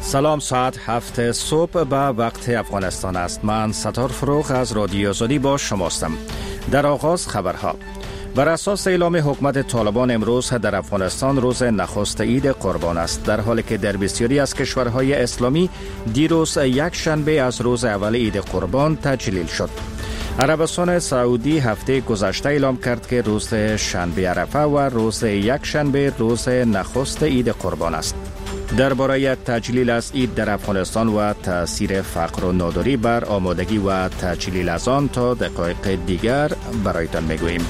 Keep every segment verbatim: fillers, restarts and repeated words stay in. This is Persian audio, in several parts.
سلام، ساعت هفت صبح به وقت افغانستان است. من ستار فروغ از رادیو آزادی با شماستم. در آغاز خبرها. بر اساس اعلام حکومت طالبان امروز در افغانستان روز نخست عید قربان است، در حالی که در بسیاری از کشورهای اسلامی دیروز یک شنبه از روز اول عید قربان تجلیل شد. عربستان سعودی هفته گذشته اعلام کرد که روز شنبه عرفه و روز یک شنبه روز نخست عید قربان است. درباره تجلیل از عید در افغانستان و تاثیر فقر و ناداری بر آمادگی و تجلیل از آن تا دقایق دیگر برایتان میگوییم.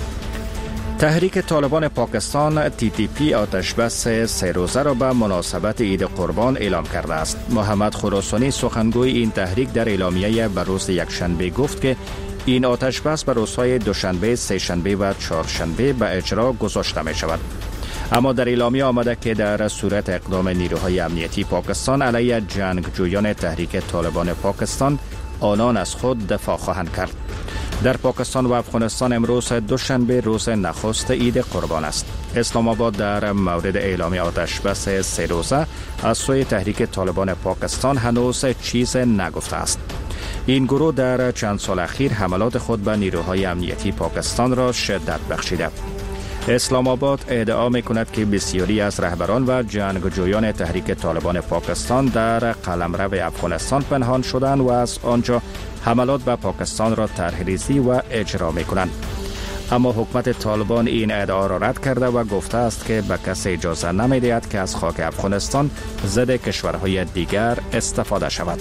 تحریک طالبان پاکستان تی تی پی آتش بس سه روزه را به مناسبت عید قربان اعلام کرده است. محمد خراسانی سخنگوی این تحریک در اعلامیه بر روز یکشنبه گفت که این آتش بس بر روزهای دوشنبه، سه شنبه و چهارشنبه به اجرا گذاشته می شود. اما در اعلامیه آمده که در صورت اقدام نیروهای امنیتی پاکستان علیه جنگجویان تحریک طالبان پاکستان، آنان از خود دفاع خواهند کرد. در پاکستان و افغانستان امروز دوشنبه روز نخست عید قربان است. اسلام آباد در مورد اعلام آتش بس سه روزه از سوی تحریک طالبان پاکستان هنوز چیز نگفته است. این گروه در چند سال اخیر حملات خود به نیروهای امنیتی پاکستان را شدت بخشیده. اسلام آباد ادعا می‌کند که بسیاری از رهبران و جنگجویان تحریک طالبان پاکستان در قلمرو افغانستان پنهان شدند و از آنجا حملات به پاکستان را طرح‌ریزی و اجرا می‌کنند. اما حکومت طالبان این ادعا را رد کرده و گفته است که به کسی اجازه نمی‌دهد که از خاک افغانستان ضد کشورهای دیگر استفاده شود.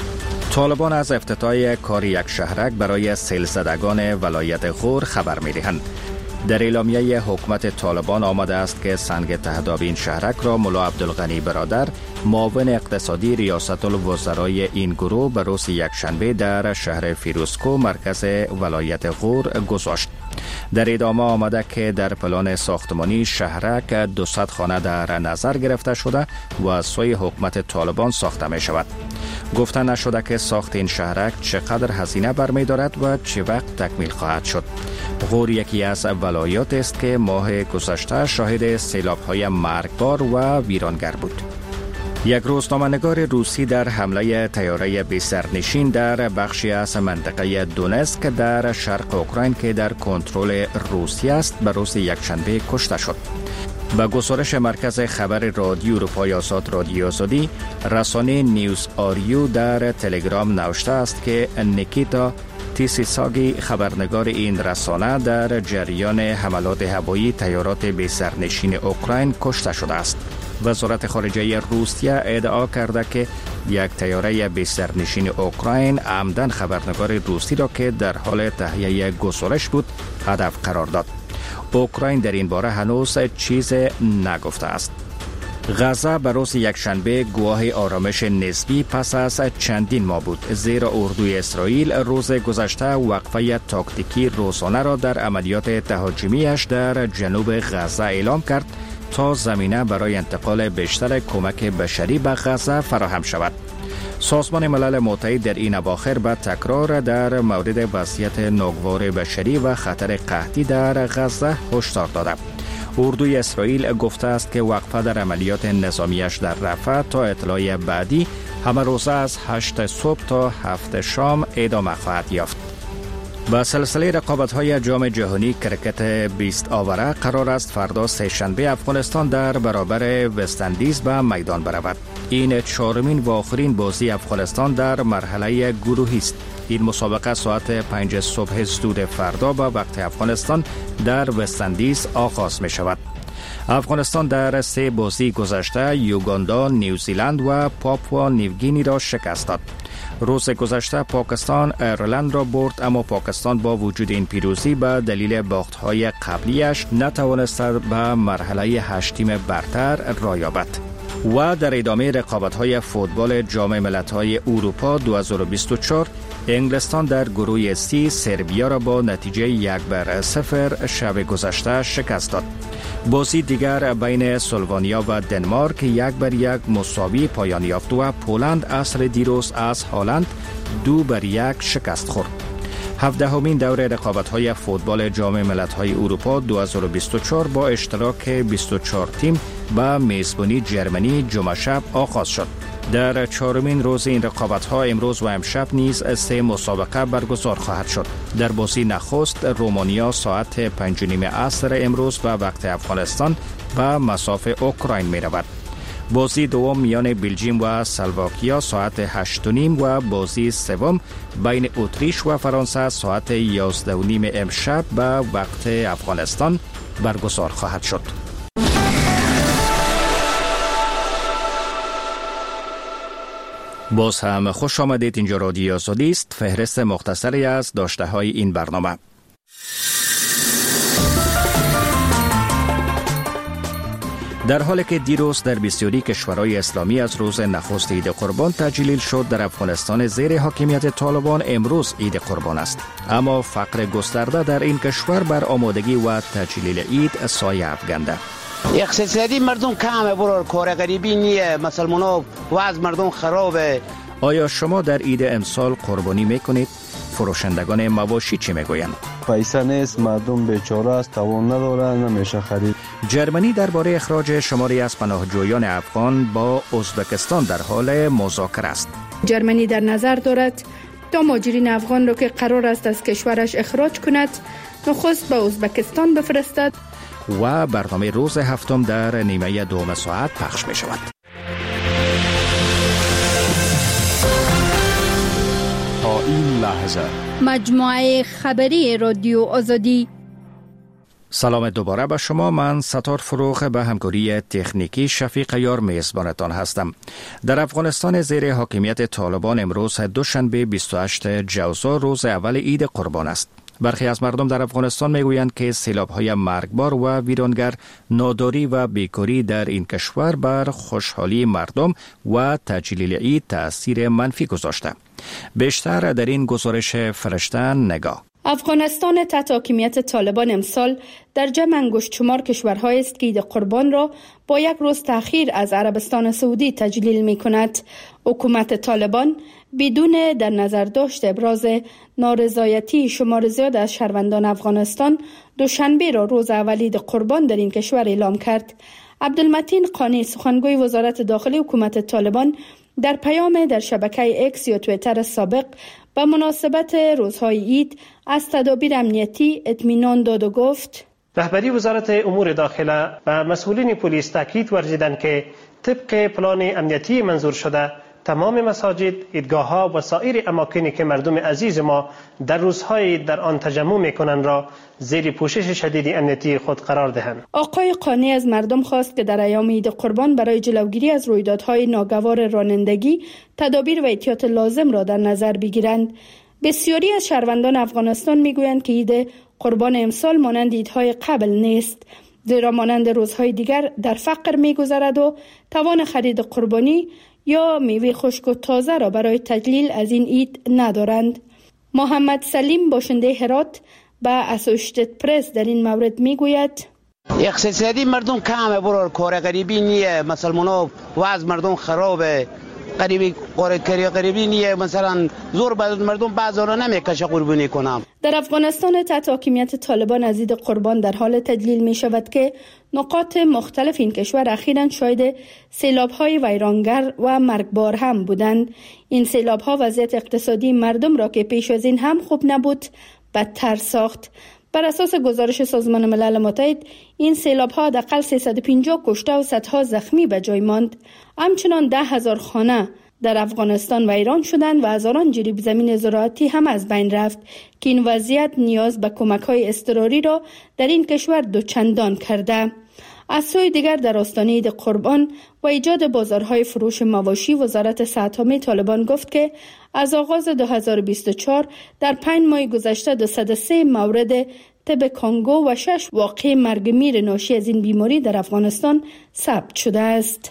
طالبان از افتتاح کار یک شهرک برای سیل‌زدگان ولایت غور خبر می‌دهند. در اعلامیه حکومت طالبان آمده است که سنگ تهداب این شهرک را ملا عبدالغنی برادر، معاون اقتصادی ریاست الوزرای این گروه، به روز یکشنبه در شهر فیروزکو مرکز ولایت غور گذاشت. در ادامه آمده که در پلان ساختمانی شهرک دویست خانه در نظر گرفته شده و از سوی حکومت طالبان ساخته می شود. گفته نشده که ساخت این شهرک چقدر هزینه برمی دارد و چه وقت تکمیل خواهد شد. غور یکی از ولایات است که ماه گذشته شاهد سیلاب‌های مرگبار و ویرانگر بود. یک روزنامه‌نگار روسی در حمله طیاره بی سرنشین در بخشی از منطقه دونتسک در شرق اوکراین که در کنترل روسیه است به روز یکشنبه کشته شد. با گزارش مرکز خبر رادیو اروپای آزاد رادیو آزادی، رسانه نیوز آریو در تلگرام نوشته است که نیکیتا تیسیساگی، خبرنگار این رسانه، در جریان حملات هوایی طیارات بی سرنشین اوکراین کشته شده است. وزارت خارجه روسیه ادعا کرده که یک طیاره بی سرنشین اوکراین عمدن خبرنگار روسی را که در حال تهیه گزارش بود هدف قرار داد. اوکراین در این باره هنوز چیز نگفته است. غزه به روز یکشنبه گواه آرامش نسبی پس از چندین ماه بود، زیرا اردوی اسرائیل روز گذشته وقفه تاکتیکی روزانه را در عملیات تهاجمیش در جنوب غزه اعلام کرد تا زمینه برای انتقال بیشتر کمک بشری به غزه فراهم شود. سازمان ملل متحد در این اواخر به تکرار در مورد وضعیت ناگوار بشری و خطر قحطی در غزه هشدار داده. اردوی اسرائیل گفته است که وقفه در عملیات نظامیش در رفح تا اطلاع بعدی همه روزه از هشت صبح تا هفت شام ادامه خواهد یافت. با سلسله رقابت‌های جام جهانی کرکت بیست آوره قرار است فردا سه شنبه افغانستان در برابر وست‌اندیز به میدان برود. این چهارمین و آخرین بازی افغانستان در مرحله گروهی است. این مسابقه ساعت پنج صبح زود فردا با وقت افغانستان در وست‌اندیز آغاز می شود. افغانستان در سه بازی گذشته یوگاندا، نیوزیلند و پاپوا نیوگینی را شکست داد. روز گذشته پاکستان ایرلند را برد، اما پاکستان با وجود این پیروزی به دلیل باخت‌های قبلیش نتوانست به مرحله هشتم برتر را یابد. و در ادامه رقابت‌های فوتبال جام ملت‌های اروپا دو هزار و بیست و چهار، انگلستان در گروه سی سربیا را با نتیجه یک بر صفر شب گذشته شکست داد. بازی دیگر بین سلوونیا و دنمارک یک بر یک مساوی پایان یافت و پولند عصر دیروز از هالند دو بر یک شکست خورد. هفدهمین دوره رقابت‌های فوتبال جام ملت‌های اروپا دو هزار و بیست و چهار با اشتراک بیست و چهار تیم و میزبانی جرمنی جمعه شب آغاز شد. در چهارمین روز این رقابت‌ها امروز و امشب نیز سه مسابقه برگزار خواهد شد. در بازی نخست رومانیا ساعت پنج و نیم عصر امروز و وقت افغانستان و مصاف اوکراین می رود. بازی دوم میان بلژیم و سلواکیا ساعت هشت و نیم و بازی سوم بین اتریش و فرانسه ساعت یازده و نیم امشب و وقت افغانستان برگزار خواهد شد. باز هم خوش آمدید. اینجا رادیو آزادی است. فهرست مختصری از داشته های این برنامه. در حالی که دیروز در بسیاری کشورهای اسلامی از روز نخست عید قربان تعجیل شد، در افغانستان زیر حاکمیت طالبان امروز عید قربان است. اما فقر گسترده در این کشور بر آمادگی و تعجیل عید سایه افکنده. اقتصادی مردم کمه، برای کار غریبی نیه، مسلمانا وضع مردم خرابه. آیا شما در عید امسال قربانی میکنید؟ فروشندگان مواشی چی میگویند؟ پیسه نیست، مردم بیچاره است، توان نداره، نمیشه خرید. جرمنی درباره اخراج شماری از پناهجویان افغان با ازبکستان در حال مذاکره است. جرمنی در نظر دارد تا مهاجرین افغان را که قرار است از کشورش اخراج کند نخست به ازبکستان بفرستد. و برنامه روز هفتم در نیمه دوم ساعت پخش می شود. تا این لحظه مجموعه خبری رادیو آزادی. سلام دوباره به شما. من ستار فروغ به همکاری تکنیکی شفیق یار میزبانتان هستم. در افغانستان زیر حاکمیت طالبان امروز دوشنبه بیست و هشتم جوزا روز اول عید قربان است. برخی از مردم در افغانستان میگویند که سیلاب‌های مرگبار و ویرانگر، ناداری و بیکاری در این کشور بر خوشحالی مردم و تعجیل عید تأثیر منفی گذاشته. بیشتر در این گزارش فرشته نگاه. افغانستان تحت حاکمیت طالبان امسال در جمع انگشت شمار کشورهایی است که عید قربان را با یک روز تأخیر از عربستان سعودی تجلیل می کند. حکومت طالبان بدون در نظر داشت ابراز نارضایتی شمار زیاد از شهروندان افغانستان دوشنبه را روز اول عید قربان در این کشور اعلام کرد. عبدالمتین قانی سخنگوی وزارت داخلی حکومت طالبان در پیام در شبکه اکس یا توییتر سابق به مناسبت روزهای عید از تدابیر امنیتی اطمینان داد و گفت: رهبری وزارت امور داخله و مسئولین پلیس تاکید ورزیدند که طبق پلان امنیتی منظور شده تمام مساجد، عیدگاه‌ها و سایر اماکنی که مردم عزیز ما در روزهای در آن تجمع می‌کنند را زیر پوشش شدید امنیتی خود قرار دهند. آقای قانی از مردم خواست که در ایام عید قربان برای جلوگیری از رویدادهای ناگوار رانندگی تدابیر و احتیاط لازم را در نظر بگیرند. بسیاری از شهروندان افغانستان می‌گویند که عید قربان امسال مانند عیدهای قبل نیست، زیرا مانند روزهای دیگر در فقر می‌گذرد و توان خرید قربانی یا میوه خشک و تازه را برای تجلیل از این عید ندارند. محمد سلیم باشنده هرات به اسوشیتد پرس در این مورد میگوید: اقتصادی مردم کمه، برای کار غریبی نیه، مسلمانا وضع مردم خرابه، غریبی کار کاری غریبی نیه، مثلا زور به مردم بعضا نمیکشه قربانی کنم. در افغانستان تحت حاکمیت طالبان از عید قربان در حال تجلیل می شود که نقاط مختلف این کشور اخیراً شاهد سیلاب‌های ویرانگر و مرگبار هم بودند. این سیلاب‌ها وضعیت اقتصادی مردم را که پیش از این هم خوب نبود بدتر ساخت. بر اساس گزارش سازمان ملل متحد این سیلاب‌ها حداقل سیصد و پنجاه کشته و صدها زخمی به جای ماند. همچنان ده هزار خانه در افغانستان ویران شدند و هزاران جریب زمین زراعتی هم از بین رفت که این وضعیت نیاز به کمک‌های اضطراری را در این کشور دوچندان کرده. از سوی دیگر در آستانه عید قربان و ایجاد بازارهای فروش مواشی، وزارت صحت‌عامه طالبان گفت که از آغاز دو هزار و بیست و چهار در پنج ماه گذشته دویست و سه مورد تب کانگو و شش واقعه مرگ میر ناشی از این بیماری در افغانستان ثبت شده است.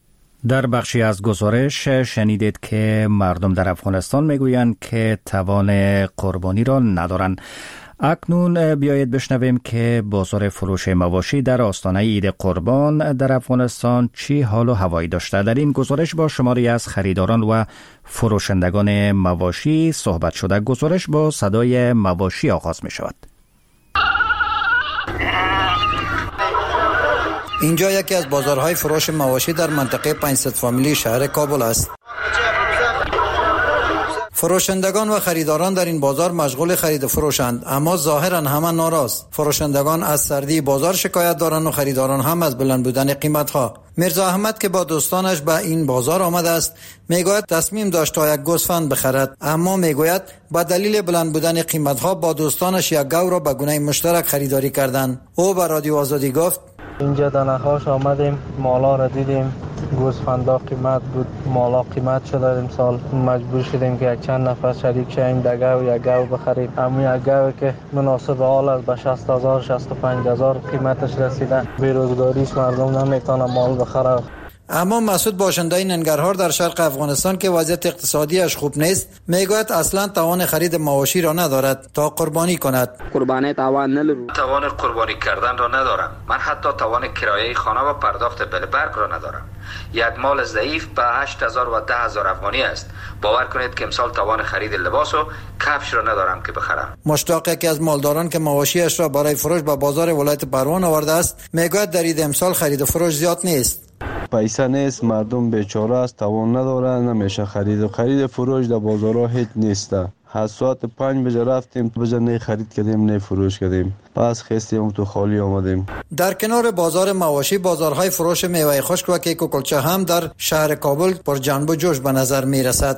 در بخشی از گزارش شنیدید که مردم در افغانستان میگویند که توان قربانی را ندارند. اکنون بیایید بشنویم که بازار فروش مواشی در آستانه عید قربان در افغانستان چی حال و هوایی داشته. در این گزارش با شماری از خریداران و فروشندگان مواشی صحبت شده. گزارش با صدای مواشی آغاز می شود. اینجا یکی از بازارهای فروش مواشی در منطقه پنجصد فامیلی شهر کابل است. فروشندگان و خریداران در این بازار مشغول خرید و فروشند، اما ظاهرا همه ناراض. فروشندگان از سردی بازار شکایت دارند و خریداران هم از بلند بودن قیمت‌ها. میرزا احمد که با دوستانش به این بازار آمده است میگوید تصمیم داشت تا یک گوسفند بخرد، اما میگوید با دلیل بلند بودن قیمت‌ها با دوستانش یک گاو را به گونه مشترک خریداری کردند. او به رادیو آزادی گفت اینجا در نخاش آمدیم، مالا را دیدیم، گوسفندا قیمت بود، مالا قیمت شده. امسال مجبور شدیم که یک چند نفر شریک شیم در گاو یک گاو بخریم. اما یک گاوی که مناسب حال است به شصت هزار شصت و پنج هزار قیمتش رسیده. بیروزگاریش مردم نمیتونه مال بخره. اما مسعود باشنده ننگرهار در شرق افغانستان که وضعیت اقتصادیش خوب نیست میگوید اصلا توان خرید مواشی را ندارد تا قربانی کند. قربانی توان ندارم. توان قربانی کردن را ندارم. من حتی توان کرایه خانه و پرداخت بل برق را ندارم. یک مال ضعیف به هشت هزار و ده هزار افغانی است. باور کنید که امسال توان خرید لباس و کفش را ندارم که بخرم. مشتاق که از مالداران که مواشیش را برای فروش به بازار ولایت پروان آورده است میگوید در عید امسال خرید و فروش زیاد نیست. پیسه نیست، مردم بیچاره است، توان نداره، نمیشه خرید و خرید فروش در بازارها هیچ نیسته. از ساعت پنج بجه رفتیم بجه نه خرید کردیم نه فروش کردیم، پس خستیم تو خالی آمدیم. در کنار بازار مواشی بازارهای فروش میوه خشک و کیک و کلچه هم در شهر کابل پر جنب و جوش به نظر می رسد.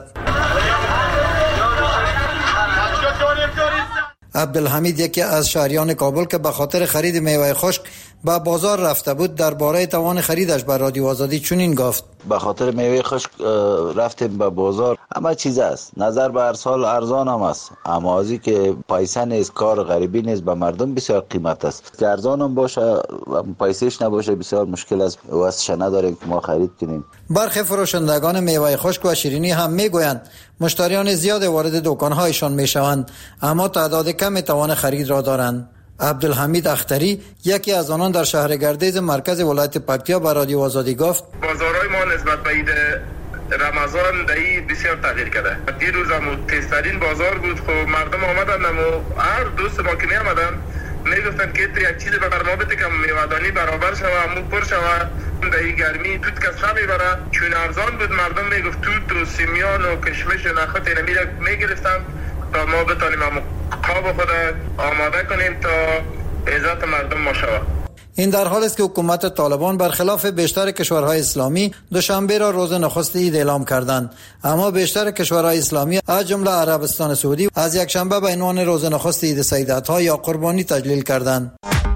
عبدالحمید یکی از شهریان کابل که به خاطر خرید میوه خشک به بازار رفته بود درباره توان خریدش به رادیو آزادی چنین گفت: به خاطر میوه خشک رفتیم به بازار. همه چیز است، نظر به هر سال ارزان هم است، اما ازی که پیسه نیست، کار غریبی نیست، به مردم بسیار قیمت است. که ارزان هم باشه و پیسهش نباشه بسیار مشکل است، واسه نداریم که ما خرید کنیم. برخی فروشندگان میوه خشک و شیرینی هم میگویند مشتریان زیاد وارد دکانهایشان میشوند، اما تعداد کمی توان خرید را دارند. عبدالحمید اختری یکی از آنان در شهر گردیز مرکز ولایت پکتیا به رادیو آزادی گفت: بازارهای ما نسبت به عید رمضان دایی بسیار تغییر کرده. دیروز هم تیزترین بازار بود. خب مردم آمدن و هر دوست ما که می آمدن میگفتن که یک چیز به ما بده که میوه‌دانی برابر شوه، مو پر شوه، دایی گرمی توت کس نمیبره. چون ارزان بود مردم میگفت توت و سیمیان و کشمش و نخود اینا میگرفتن تا ما بتانیم هم قاب خود آماده کنیم تا عزت مردم ما شود. این در حال است که حکومت طالبان برخلاف بیشتر کشورهای اسلامی دوشنبه را روز نخست عید اعلام کردند، اما بیشتر کشورهای اسلامی از جمله عربستان سعودی از یک شنبه به عنوان روز نخست عید سیدات‌ها یا قربانی تجلیل کردند.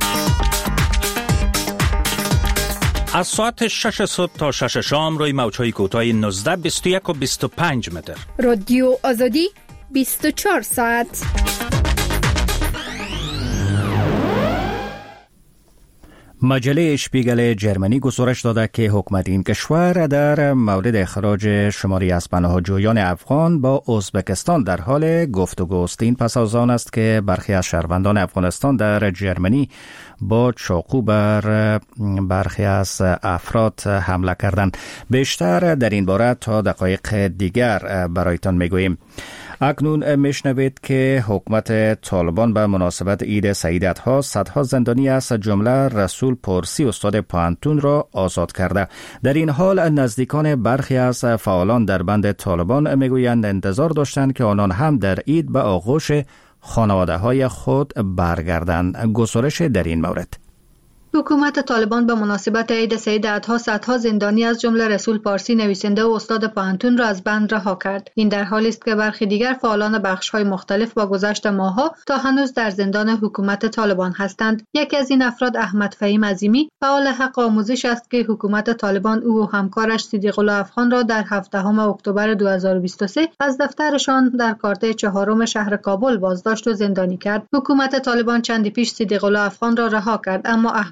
از ساعت شش صبح تا شش شام روی موج‌های کوتاه نوزده، بیست و یک و بیست و پنج متر. رادیو آزادی بیست و چهار ساعت. مجله اشپیگل جرمنی گزارش داده که حکومت این کشور در مورد اخراج شماری از پناهجویان افغان با ازبکستان در حال گفتگو است. این پس از آن است که برخی از شهروندان افغانستان در جرمنی با چاقو بر برخی از افراد حمله کردند. بیشتر در این باره تا دقایق دیگر برایتان میگوییم. اکنون میشنوید که حکومت طالبان به مناسبت عید سیدات‌ها صدها زندانی از جمله رسول پارسی استاد پانتون را آزاد کرده. در این حال نزدیکان برخی از فعالان در بند طالبان میگویند انتظار داشتند که آنان هم در عید به آغوش خانواده‌های خود برگردند. گزارش در این مورد: حکومت طالبان به مناسبت عید سید اضحی صدها زندانی از جمله رسول پارسی نویسنده و استاد پانتون را از بند رها کرد. این در حالی است که برخی دیگر فعالان بخش‌های مختلف با گذشت ماه‌ها تا هنوز در زندان حکومت طالبان هستند. یکی از این افراد احمد فهیم عظیمی فعال حق آموزش است که حکومت طالبان او و همکارش صدیق الله افغان را در هفدهم اکتبر دو هزار و بیست و سه از دفترشان در کارته چهارم شهر کابل بازداشت و زندانی کرد. حکومت طالبان چندی پیش صدیق الله افغان را رها کرد، اما احمد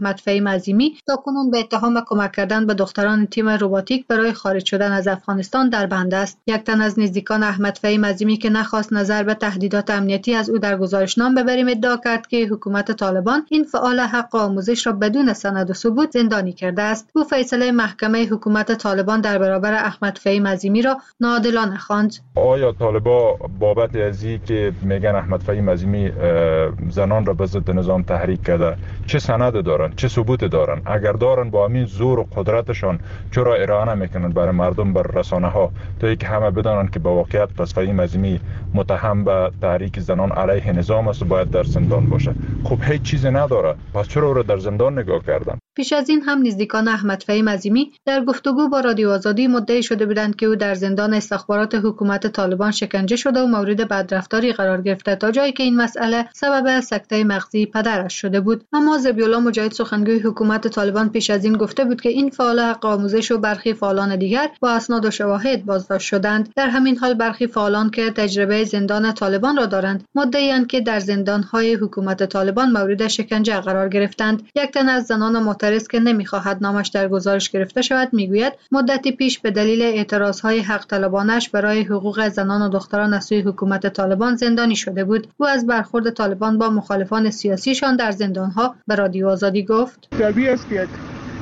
احمد فهیم عظیمی تاکنون به اتهام کمک کردن به دختران تیم روباتیک برای خارج شدن از افغانستان در بند است. یک تن از نزدیکان احمد فهیم عظیمی که نخواست نظر به تهدیدات امنیتی از او در گزارشنامه ببریم ادعا کرد که حکومت طالبان این فعال حق آموزش را بدون سند و ثبوت زندانی کرده است. او فیصله محکمه حکومت طالبان در برابر احمد فهیم عظیمی را ناعادلانه خواند. آیا طالبان بابت ازی که میگن احمد فهیم عظیمی زنان را به ضد نظام تحریک کرده چه سند دارن، چه ثبوت دارن؟ اگر دارن با همین زور و قدرتشان چرا ارائه نمیکنن برای مردم، بر رسانه ها، تا اینکه همه بدانن که با واقعیت پس فهیم عظیمی متهم به تحریک زنان علیه نظام است و باید در زندان باشه؟ خب هیچ چیزی نداره، پس چرا او را در زندان نگاه کردن؟ پیش از این هم نزدیکان احمد فهیم عظیمی در گفتگو با رادیو آزادی مدعی شده بودند که او در زندان استخبارات حکومت طالبان شکنجه شده و مورد بدرفتاری قرار گرفته، تا جایی که این مسئله سبب سکته مغزی پدرش شده بود. اما ذبیحالله مجاهد سخنگوی حکومت طالبان پیش از این گفته بود که این فعال حق آموزش و برخی فعالان دیگر با اسناد و شواهد بازداشت شدند. در همین حال برخی فعالان که تجربه زندان طالبان را دارند مدعی‌اند که در زندان‌های حکومت طالبان مورد شکنجه قرار گرفتند. یک تن از زنان معترض که نمی‌خواهد نامش در گزارش گرفته شود میگوید مدتی پیش به دلیل اعتراضهای حق طلبانش برای حقوق زنان و دختران از سوی حکومت طالبان زندانی شده بود. او از برخورد طالبان با مخالفان سیاسیشان در زندان‌ها به رادیو آزادی گفت: طبیعی است که یک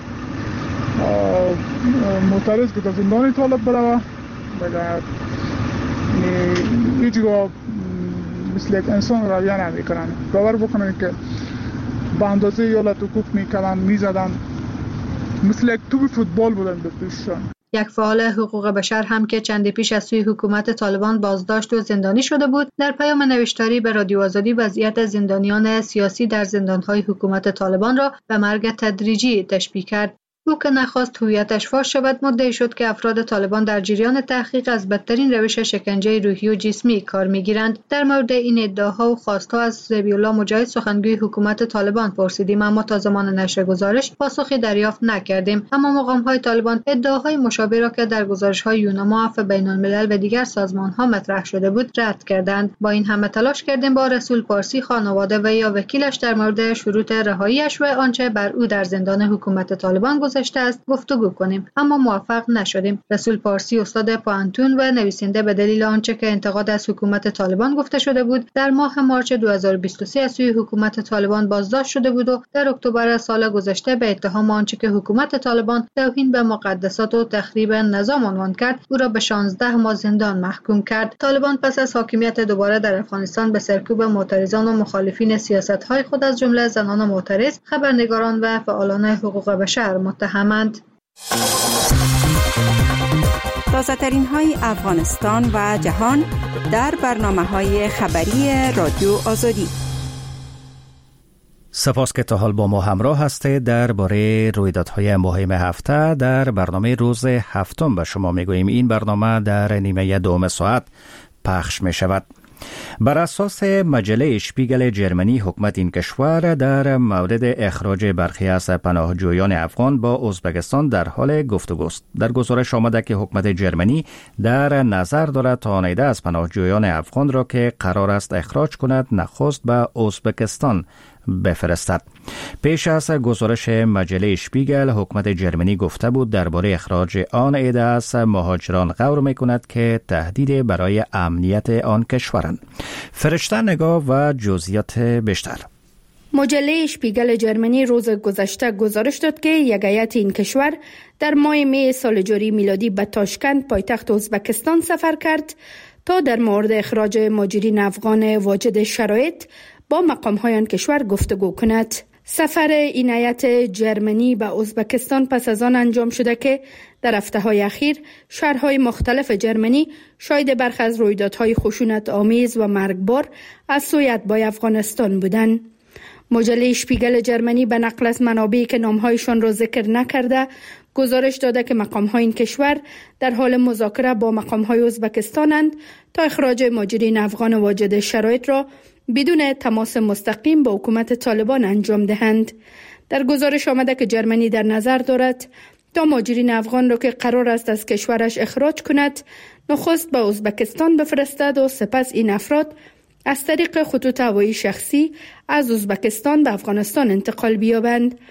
معترض که در زندان طالب بروه بگر هیچ گاه مثل یک انسان رویه نمی کنن. باور بکنن که به اندازه یالت حقوق میکنن، میزدن، مثل یک توپ فوتبال بودن به پیششان. یک فعال حقوق بشر هم که چندی پیش از سوی حکومت طالبان بازداشت و زندانی شده بود در پیام نوشتاری به رادیو آزادی وضعیت زندانیان سیاسی در زندانهای حکومت طالبان را به مرگ تدریجی تشبیه کرد. او که نخواست هویتش فاش شود مدعی شد که افراد طالبان در جریان تحقیق از بدترین روش شکنجه روحی و جسمی کار میگیرند. در مورد این ادعاها و خواستها از ذبیحالله مجاهد سخنگوی حکومت طالبان پرسیدیم، اما تا زمان نشر گزارش پاسخی دریافت نکردیم. اما مقام‌های طالبان ادعاهای مشابه را که در گزارش‌های یونما، عفو بین‌الملل و دیگر سازمان‌ها مطرح شده بود رد کردند. با این همه تلاش کردیم با رسول پارسی، خانواده و یا وکیلش در مورد شروط رهایی‌اش و آنچه بر او در زندان حکومت طالبان است گفتگو کنیم، اما موفق نشدیم. رسول پارسی استاد پانتون و نویسنده به دلیل آنچه که انتقاد از حکومت طالبان گفته شده بود در ماه مارچ دو هزار و بیست و سه از سوی حکومت طالبان بازداشت شده بود و در اکتبر سال گذشته به اتهام آنچه که حکومت طالبان توهین به مقدسات و تخریب نظام عنوان کرد او را به شانزده ماه زندان محکوم کرد. طالبان پس از حاکمیت دوباره در افغانستان به سرکوب معترضان و مخالفین سیاست‌های خود از جمله زنان معترض، خبرنگاران و فعالان حقوق بشر متهمند. تازه ترین های افغانستان و جهان در برنامه های خبری رادیو آزادی. سپاس که تا حال با ما همراه هستید. درباره رویدادهای مهم هفته در برنامه روز هفتم به شما میگوییم. این برنامه در نیمه دوم ساعت پخش می شود. بر اساس مجله اشپیگل جرمنی، حکومت این کشور در مورد اخراج برخی از پناهجویان افغان با ازبکستان در حال گفتگوست. در گزارش آمده که حکومت جرمنی در نظر دارد تا آنیده از پناهجویان افغان را که قرار است اخراج کند نخست به ازبکستان بفرستد. پیش از گزارش مجله اشپیگل، حکومت جرمنی گفته بود درباره اخراج آن عده از مهاجران غور می‌کند که تهدید برای امنیت آن کشورند. فرشته نگاه و جزئیات بیشتر. مجله اشپیگل جرمنی روز گذشته گزارش داد که یک هیئت این کشور در ماه می سال جاری میلادی به تاشکند، پایتخت ازبکستان سفر کرد تا در مورد اخراج مهاجرین افغان واجد شرایط با مقام‌های آن کشور گفتگو کند. سفر این هیئت جرمنی به ازبکستان پس از آن انجام شده که در هفته‌های اخیر شهرهای مختلف جرمنی شاهد برخی از رویدادهای خشونت آمیز و مرگبار از سوی اتباع افغانستان بودند. مجله اشپیگل جرمنی به نقل از منابعی که نامهایشان را ذکر نکرده گزارش داده که مقام‌های این کشور در حال مذاکره با مقام‌های ازبکستانند تا اخراج مهاجرین افغان واجد شرایط را بدون تماس مستقیم با حکومت طالبان انجام دهند. در گزارش آمده که جرمنی در نظر دارد تا مهاجرین افغان را که قرار است از کشورش اخراج کند نخست به ازبکستان بفرستد و سپس این افراد از طریق خطوط هوایی شخصی از ازبکستان به افغانستان انتقال بیابند.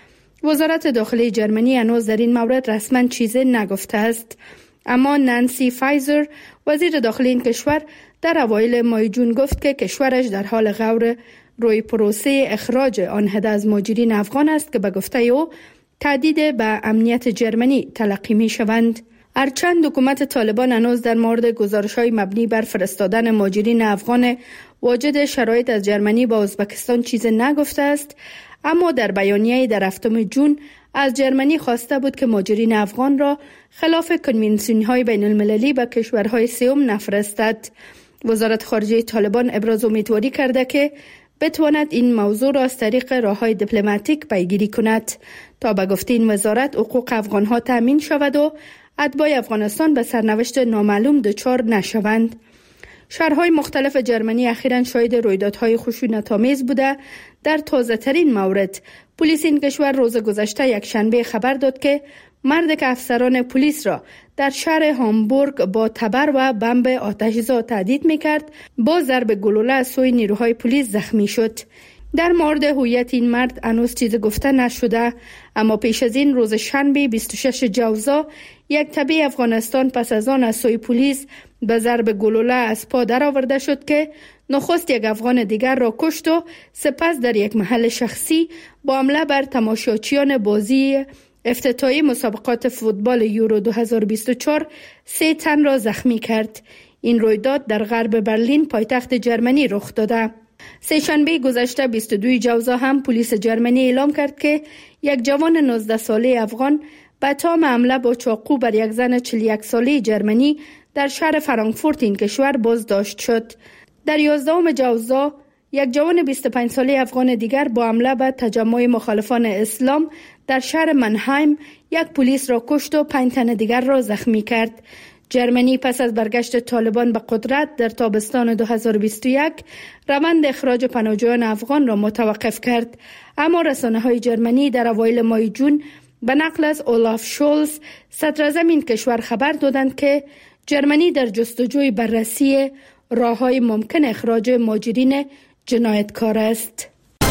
وزارت داخلی جرمنی هنوز در این مورد رسما چیزی نگفته است، اما نانسی فایزر وزیر داخلی این کشور در اوایل ماه جون گفت که کشورش در حال غور روی پروسه اخراج آن عده از مهاجرین افغان است که به گفته او تهدید به امنیت جرمنی تلقی می شوند. هرچند حکومت طالبان هنوز در مورد گزارش‌های مبنی بر فرستادن مهاجرین افغان واجد شرایط از جرمنی به ازبکستان چیز نگفته است، اما در بیانیه‌ای در هفتم جون از جرمنی خواسته بود که مهاجرین افغان را خلاف کنوانسیون‌های بین المللی به کشورهای سوم نفرستد. وزارت خارجه طالبان ابراز امیدواری کرده که بتواند این موضوع را از طریق راه‌های دیپلماتیک پیگیری کند تا به گفته این وزارت حقوق افغان‌ها تامین شود و اتباع افغانستان به سرنوشت نامعلوم دچار نشوند. شهرهای مختلف جرمنی اخیراً شاهد رویدادهای خشونت‌آمیز بوده. در تازه‌ترین مورد پلیس این کشور روز گذشته یک شنبه خبر داد که مردی که افسران پلیس را در شهر هامبورگ با تبر و بمب آتش‌زا تهدید می‌کرد با ضرب گلوله از سوی نیروهای پلیس زخمی شد. در مورد هویت این مرد هنوز چیزی گفته نشده، اما پیش از این روز شنبه بیست و شش جوزا یک تبع افغانستان پس از آن از سوی پلیس به ضرب گلوله از پا درآورده شد که نخست یک افغان دیگر را کشت و سپس در یک محل شخصی با حمله بر تماشاچیان بازی افتتاحی مسابقات فوتبال یورو دو هزار و بیست و چهار سه تن را زخمی کرد. این رویداد در غرب برلین پایتخت جرمنی رخ داده. سه شنبه گذشته بیست و دو جوزا هم پلیس جرمنی اعلام کرد که یک جوان نوزده ساله افغان به تام حمله با چاقو بر یک زن چهل و یک ساله جرمنی در شهر فرانکفورت این کشور بازداشت شد. در یازدهم جوزا یک جوان بیست و پنج ساله افغان دیگر با حمله به تجمع مخالفان اسلام در شهر منهایم یک پلیس را کشت و پنج تن دیگر را زخمی کرد. جرمنی پس از برگشت طالبان به قدرت در تابستان دو هزار و بیست و یک روند اخراج پناهجویان افغان را متوقف کرد، اما رسانه‌های جرمنی در اوایل ماه جون به نقل از اولاف شولز صدراعظم این کشور خبر دادند که جرمنی در جستجوی بررسی راه‌های ممکن اخراج مهاجرین جنایتکار است.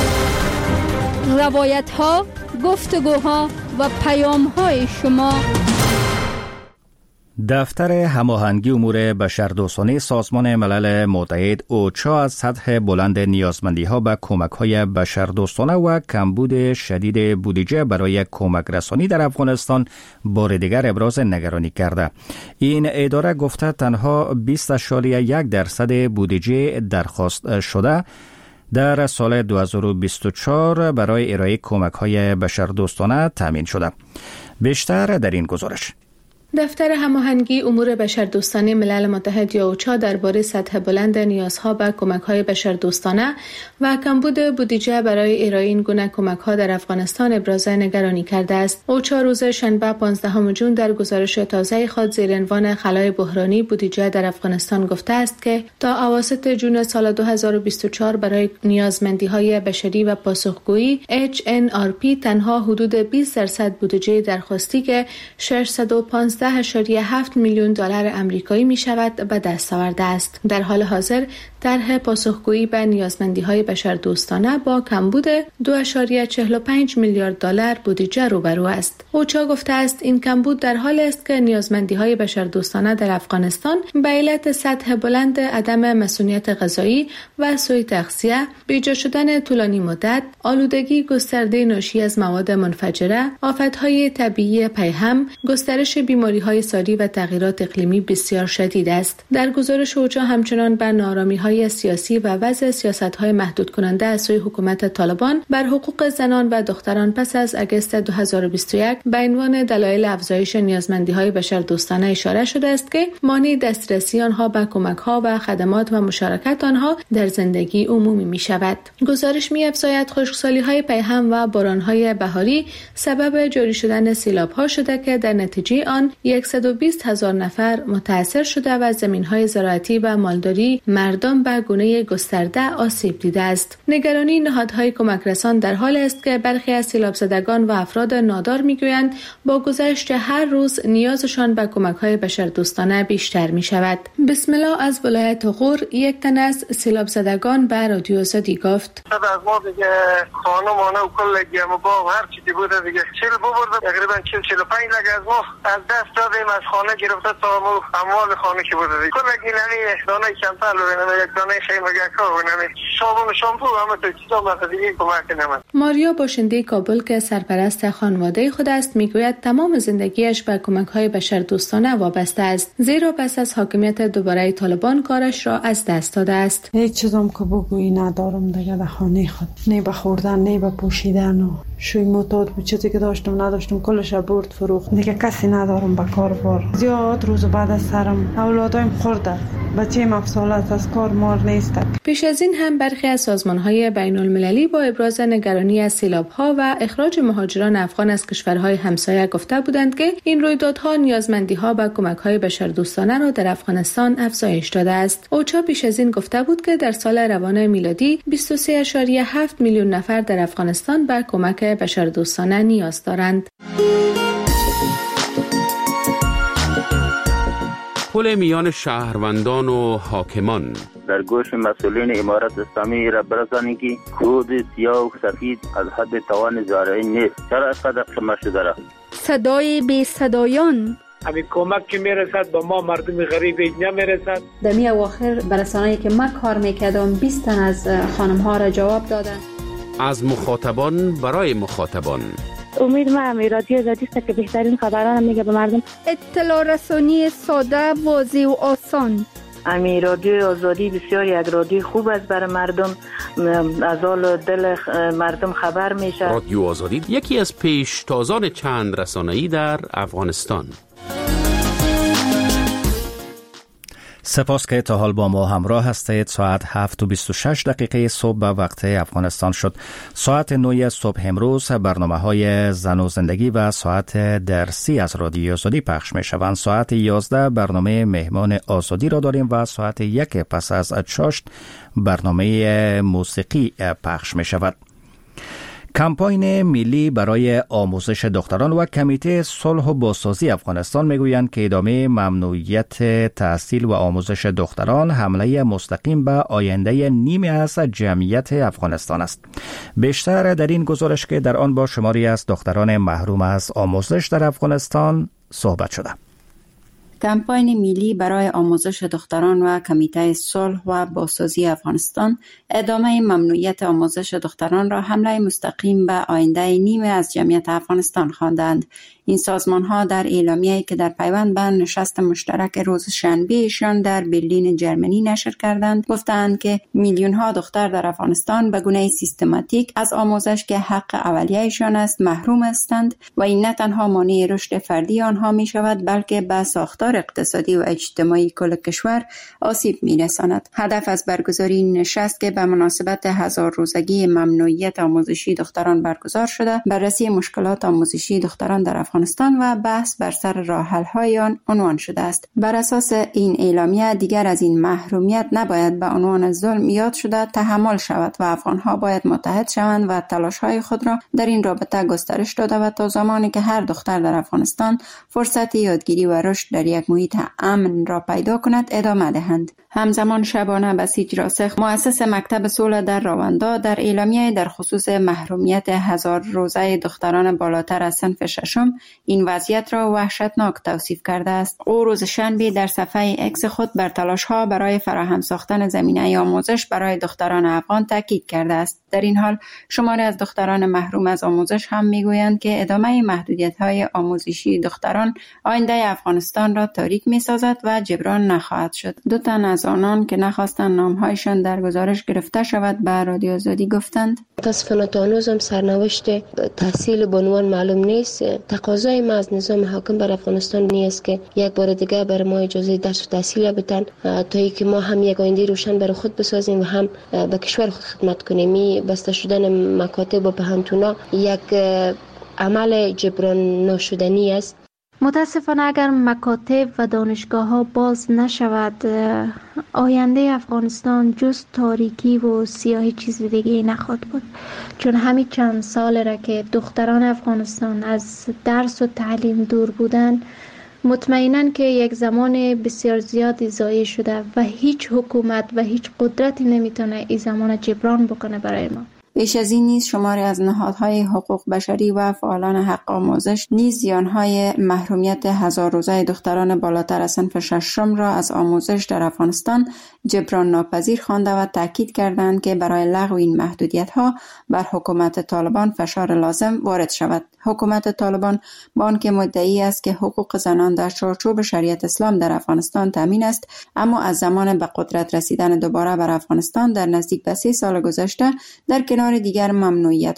روایت‌ها، گفتگوها و پیام‌های شما. دفتر هماهنگی امور بشردوستانه سازمان ملل متحد اوچا از سطح بلند نیازمندی‌ها به کمک‌های بشردوستانه و کمبود شدید بودجه برای کمک رسانی در افغانستان بار دیگر ابراز نگرانی کرده. این اداره گفته تنها بیست اشاریه یک درصد بودجه درخواست شده در سال دو هزار و بیست و چهار برای ارائه کمک‌های بشردوستانه تامین شده. بیشتر در این گزارش. دفتر هماهنگی امور بشردوستانه ملل متحد یا اوچا درباره سطح بلند نیازها به کمک‌های بشردوستانه و کمبود بودجه برای ارائه این گونه کمک‌ها در افغانستان ابراز نگرانی کرده است. اوچا روز شنبه پانزدهم جون در گزارش تازه خود زیر عنوان خلای بحرانی بودجه در افغانستان گفته است که تا اواسط جون سال دو هزار و بیست و چهار برای نیازمندی‌های بشری و پاسخگویی اچ ان آر پی تنها حدود بیست درصد بودجه درخواستی که ششصد و پانزده و ده هفت میلیون دلار آمریکایی می شود به دست آورده است. در حال حاضر طرح پاسخگویی به نیازمندی‌های بشردوستانه با کمبود دو و چهل و پنج میلیارد دلار بودجه روبرو است. اوچا گفته است این کمبود در حالی است که نیازمندی‌های بشردوستانه در افغانستان به علت سطح بلند عدم مسئولیت غذایی و سوء تغذیه، بیجا شدن طولانی مدت، آلودگی گسترده ناشی از مواد منفجره، آفت‌های طبیعی پیهم، گسترش بیماری‌های ساری و تغییرات اقلیمی بسیار شدید است. در گزارش اوچا همچنان بر ناآرامی‌های سیاسی و وضع سیاست‌های محدود کننده از سوی حکومت طالبان بر حقوق زنان و دختران پس از آگوست دو هزار و بیست و یک به عنوان دلایل افزایش نیازمندی‌های بشردوستانه اشاره شده است که مانع دسترسی آنها به کمک‌ها و خدمات و مشارکت آنها در زندگی عمومی می‌شود. گزارش می‌افزاید خشکسالی‌های پیهم و باران‌های بهاری سبب جاری شدن سیلاب‌ها شده که در نتیجه آن صد و بیست هزار نفر متاثر شده و زمین‌های زراعتی و مالداری مردم به گونه گسترده آسیب دیده است. نگرانی نهادهای کمک رسان در حال است که برخی از سیلاب زدگان و افراد نادار میگویند با گذشت هر روز نیازشان به کمک‌های بشردوستانه بیشتر می‌شود. بسم الله از ولایت غور یک تن از سیلاب زدگان به رادیو زدی گفت: از ما دیگه خانه مانه و کل گیم و باغ هر چیزی بوده دیگه چیل ببرده، تقریبا چیل چیل و پنج لگ از ما از دست دادیم، از خانه گرفته تا اموال خانه که بوده دیگه کل گیلنی دانه کمپل و یک دانه خیمه گکا و نمی صابون و شامپو همه تو چیزا مثلا دیگه کمک نمید. ماریا باشنده کابل که سرپرست خانواده خود است میگوید تمام زندگیش به کمک‌های بشردوستانه وابسته است، زیرا پس از حاکمیت دوباره طالبان کارش را از دست داده است. هیچ چیزم که بگویی ندارم دیگه در خانه خود، نه به خوردن نه به پوشیدن و شوی معتاد بود، چیزی که داشتم نداشتم کلش برد فروخت، دیگه کسی ندارم به کار بار. زیاد روز بعد از سرم اولادایم خورده، بچه‌م افسالت از کار مار نیست. پیش از این هم برخی از سازمان‌های بین‌المللی با ابراز نگرانی از سیلاب‌ها و اخراج مهاجران افغان از کشورهای همسایه گفته بودند که این رویدادها نیازمندی‌ها به کمک‌های بشردوستانه را در افغانستان افزایش داده است. اوچا پیش از این گفته بود که در سال روان میلادی بیست و سه ممیز هفت میلیون نفر در افغانستان به کمک بشردوستانه نیاز دارند. پل میان شهروندان و حاکمان در گوش مسئولین امارت اسلامی را برسانید که کود سیاه و سفید از حد توان زارعی نیست. چرا اینقدر قمه شده را؟ صدای بی صدایان همین کمک که میرسد به ما مردم غریب نمیرسد. در می اواخر برسانه‌ای که ما کار میکردم بیست تن از خانم ها را جواب دادن. از مخاطبان برای مخاطبان. امید ما هم رادیو زدی است که بهترین خبران میگه به مردم. اطلاع رسانی ساده، واضح و آسان. امی رادیو آزادی بسیار یک رادیو خوب است برای مردم، از حال دل مردم خبر میشه. رادیو آزادی یکی از پیشتازان چند رسانه‌ای در افغانستان. سپاس که تا حال با ما همراه هستید. ساعت هفت و بیست و شش دقیقه صبح به وقت افغانستان شد. ساعت نه صبح امروز برنامه های زن و زندگی و ساعت درسی از رادیو آزادی پخش می شوند. ساعت یازده برنامه مهمان آزادی را داریم و ساعت یک پس از چاشت برنامه موسیقی پخش می شود. کمپاین ملی برای آموزش دختران و کمیته صلح و بازسازی افغانستان میگویند که ادامه ممنوعیت تحصیل و آموزش دختران حمله مستقیم به آینده نیمی از جمعیت افغانستان است. بیشتر در این گزارش که در آن با شماری از دختران محروم از آموزش در افغانستان صحبت شده. کمپاین ملی برای آموزش دختران و کمیته صلح و بازسازی افغانستان ادامه ممنوعیت آموزش دختران را حمله مستقیم به آینده نیمه از جمعیت افغانستان خواندند. این سازمان ها در اعلامیه‌ای که در پیوند به نشست مشترک روز شنبهشان در برلین جرمنی نشر کردند گفتند که میلیون ها دختر در افغانستان به گونه سیستماتیک از آموزش که حق اولیه‌شان است محروم هستند و این نه تنها مانع رشد فردی آنها می شود بلکه به ساختار اقتصادی و اجتماعی کل کشور آسیب می رساند. هدف از برگزاری این نشست که به مناسبت هزار روزگی ممنوعیت آموزشی دختران برگزار شده بررسی مشکلات آموزشی دختران در افغانستان و بحث بر سر راه حل‌های آن عنوان شده است. بر اساس این اعلامیه دیگر از این محرومیت نباید به عنوان ظلم یاد شده تحمل شود و افغان‌ها باید متحد شوند و تلاش‌های خود را در این رابطه گسترش داده و تا زمانی که هر دختر در افغانستان فرصت یادگیری و رشد در یک محیط امن را پیدا کند ادامه دهند. همزمان شبانه بسیج راسخ مؤسس مکتب صلح در راوندا در اعلامیه در خصوص محرومیت هزار روزه دختران بالاتر از صنف ششم این وضعیت را وحشتناک توصیف کرده است. او روز شنبه در صفحه اکس خود بر تلاش‌ها برای فراهم ساختن زمینه آموزش برای دختران افغان تاکید کرده است. در این حال شماری از دختران محروم از آموزش هم میگویند که ادامه محدودیت‌های آموزشی دختران آینده افغانستان را تاریک می‌سازد و جبران نخواهد شد. دو تن از آنان که نخواستند نام‌هایشان در گزارش گرفته شود به رادیو آزادی گفتند: متاسفانه تا هنوز هم سرنوشت تحصیل به عنوان معلوم نیست. تقاضای ما از نظام حاکم بر افغانستان نیست که یک بار دیگه بر ما اجازه درس و تحصیل بدن تا اینکه ما هم یک آینده روشن برای خود بسازیم و هم به کشور خود خدمت کنیم. می بسته شدن مکاتب و پهنتونا یک عمل جبران ناشدنی است. متاسفانه اگر مکاتب و دانشگاه ها باز نشود، آینده افغانستان جز تاریکی و سیاهی چیز دیگه نخواهد بود، چون همین چند سال را که دختران افغانستان از درس و تعلیم دور بودن، مطمئناً که یک زمان بسیار زیادی ضایع شده و هیچ حکومت و هیچ قدرتی نمیتونه این زمان جبران بکنه برای ما. بیش از این نیز شماری از نهادهای حقوق بشری و فعالان حق آموزش نیز زیانهای محرومیت هزار روزه دختران بالاتر از صنف ششم را از آموزش در افغانستان جبران ناپذیر خوانده و تاکید کردند که برای لغو این محدودیت‌ها بر حکومت طالبان فشار لازم وارد شود. حکومت طالبان با آنکه مدعی است که حقوق زنان در چارچوب شریعت اسلام در افغانستان تامین است، اما از زمان به قدرت رسیدن دوباره بر افغانستان در نزدیک به سه سال گذشته در کنار دیگر ممنوعیت